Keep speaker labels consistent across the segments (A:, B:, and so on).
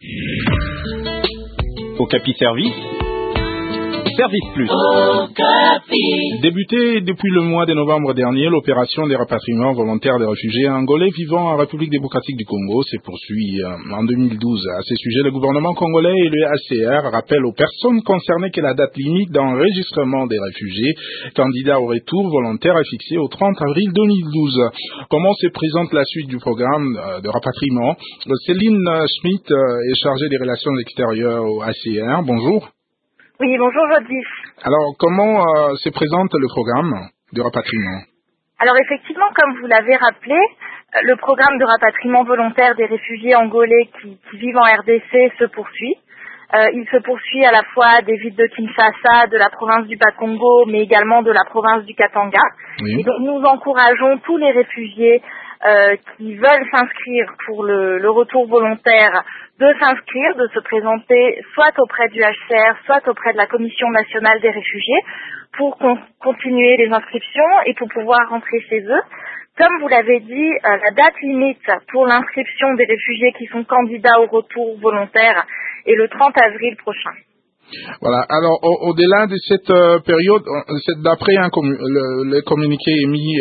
A: Okapi Service, Service Plus. Débutée depuis le mois de novembre dernier, l'opération des rapatriements volontaires des réfugiés angolais vivant en République démocratique du Congo se poursuit en 2012. À ce sujet, le gouvernement congolais et le HCR rappellent aux personnes concernées que la date limite d'enregistrement des réfugiés candidats au retour volontaire est fixée au 30 avril 2012. Comment se présente la suite du programme de rapatriement? Céline Schmidt est chargée des relations extérieures au HCR. Bonjour.
B: Oui, bonjour Jodis.
A: Alors, comment se présente le programme de rapatriement?
B: Alors effectivement, comme vous l'avez rappelé, le programme de rapatriement volontaire des réfugiés angolais qui vivent en RDC se poursuit. Il se poursuit à la fois des villes de Kinshasa, de la province du Bas-Congo, mais également de la province du Katanga.
A: Oui.
B: Et donc nous encourageons tous les réfugiés qui veulent s'inscrire pour le retour volontaire de s'inscrire, de se présenter soit auprès du HCR, soit auprès de la Commission nationale des réfugiés pour continuer les inscriptions et pour pouvoir rentrer chez eux. Comme vous l'avez dit, la date limite pour l'inscription des réfugiés qui sont candidats au retour volontaire est le 30 avril prochain.
A: Voilà. Alors, au-delà de cette période, d'après le communiqué émis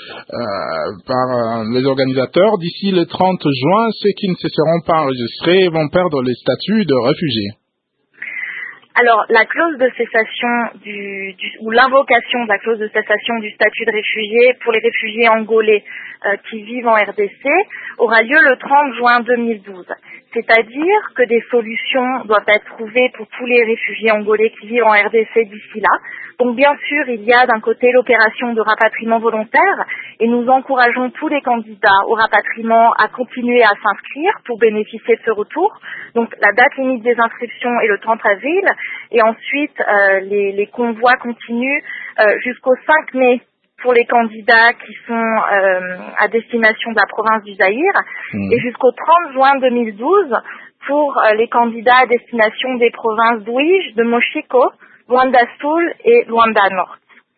A: par les organisateurs, d'ici le 30 juin, ceux qui ne se seront pas enregistrés vont perdre le statut de réfugiés.
B: Alors, la clause de cessation ou l'invocation de la clause de cessation du statut de réfugié pour les réfugiés angolais qui vivent en RDC aura lieu le 30 juin 2012. C'est-à-dire que des solutions doivent être trouvées pour tous les réfugiés angolais qui vivent en RDC d'ici là. Donc bien sûr, il y a d'un côté l'opération de rapatriement volontaire et nous encourageons tous les candidats au rapatriement à continuer à s'inscrire pour bénéficier de ce retour. Donc la date limite des inscriptions est le 30 avril et ensuite les convois continuent jusqu'au 5 mai pour les candidats qui sont à destination de la province du Zaïre et jusqu'au 30 juin 2012 pour les candidats à destination des provinces d'Ouige, de Moshiko, Luanda Sul et Luanda Nord.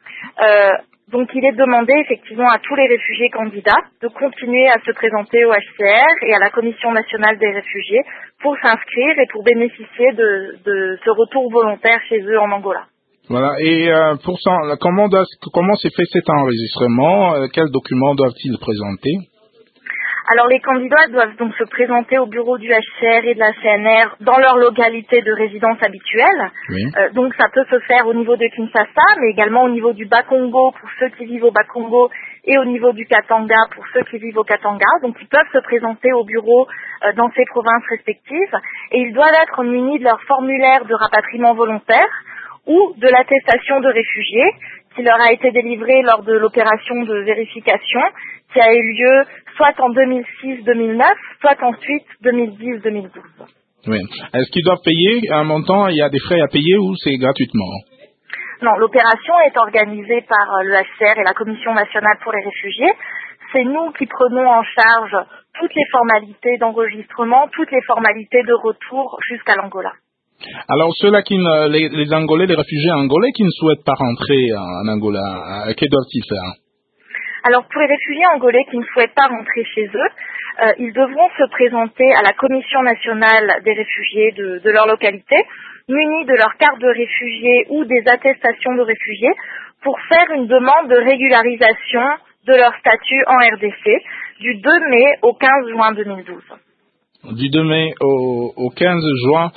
B: Donc il est demandé effectivement à tous les réfugiés candidats de continuer à se présenter au HCR et à la Commission nationale des réfugiés pour s'inscrire et pour bénéficier de ce retour volontaire chez eux en Angola.
A: Voilà. Et pour ça, comment s'est fait cet enregistrement? Quels documents doivent-ils présenter?
B: Alors les candidats doivent donc se présenter au bureau du HCR et de la CNR dans leur localité de résidence habituelle.
A: Oui.
B: Donc ça peut se faire au niveau de Kinshasa, mais également au niveau du Bas-Congo pour ceux qui vivent au Bas-Congo et au niveau du Katanga pour ceux qui vivent au Katanga. Donc ils peuvent se présenter au bureau dans ces provinces respectives et ils doivent être munis de leur formulaire de rapatriement volontaire ou de l'attestation de réfugiés qui leur a été délivrée lors de l'opération de vérification qui a eu lieu soit en 2006-2009, soit ensuite 2010-2012.
A: Oui. Est-ce qu'ils doivent payer un montant? Il y a des frais à payer ou c'est gratuitement?
B: Non, l'opération est organisée par le HCR et la Commission nationale pour les réfugiés. C'est nous qui prenons en charge toutes les formalités d'enregistrement, toutes les formalités de retour jusqu'à l'Angola.
A: Alors, ceux-là les Angolais, les réfugiés angolais qui ne souhaitent pas rentrer en Angola, que doivent-ils faire?
B: Alors, pour les réfugiés angolais qui ne souhaitent pas rentrer chez eux, ils devront se présenter à la Commission nationale des réfugiés de leur localité, munis de leur carte de réfugié ou des attestations de réfugiés, pour faire une demande de régularisation de leur statut en RDC du 2 mai au 15 juin 2012.
A: Du 2 mai au 15 juin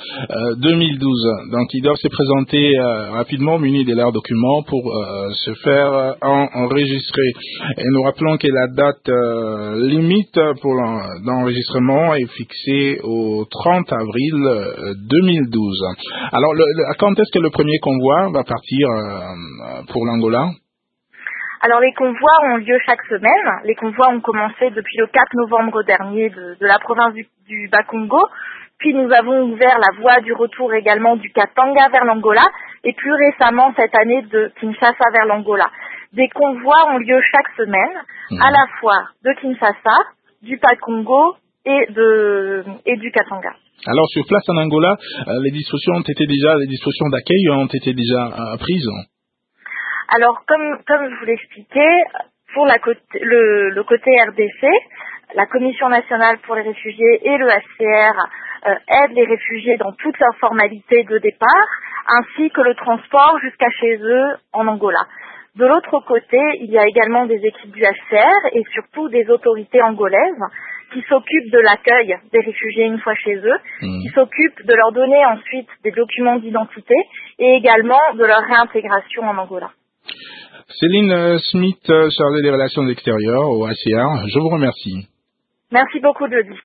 A: 2012. Donc, ils doivent se présenter rapidement munis de leurs documents pour se faire enregistrer. Et nous rappelons que la date limite pour l'enregistrement est fixée au 30 avril 2012. Alors, quand est-ce que le premier convoi va partir pour l'Angola?
B: Alors les convois ont lieu chaque semaine. Les convois ont commencé depuis le 4 novembre dernier de la province du Bas-Congo. Puis nous avons ouvert la voie du retour également du Katanga vers l'Angola et plus récemment cette année de Kinshasa vers l'Angola. Des convois ont lieu chaque semaine, à la fois de Kinshasa, du Bas-Congo et du Katanga.
A: Alors sur place en Angola, les dispositions d'accueil ont été déjà prises.
B: Alors, comme je vous l'expliquais, pour le côté RDC, la Commission nationale pour les réfugiés et le HCR aide les réfugiés dans toutes leurs formalités de départ, ainsi que le transport jusqu'à chez eux en Angola. De l'autre côté, il y a également des équipes du HCR et surtout des autorités angolaises qui s'occupent de l'accueil des réfugiés une fois chez eux, qui s'occupent de leur donner ensuite des documents d'identité et également de leur réintégration en Angola.
A: Céline Smith, chargée des relations extérieures au HCR, je vous remercie.
B: Merci beaucoup, Jody.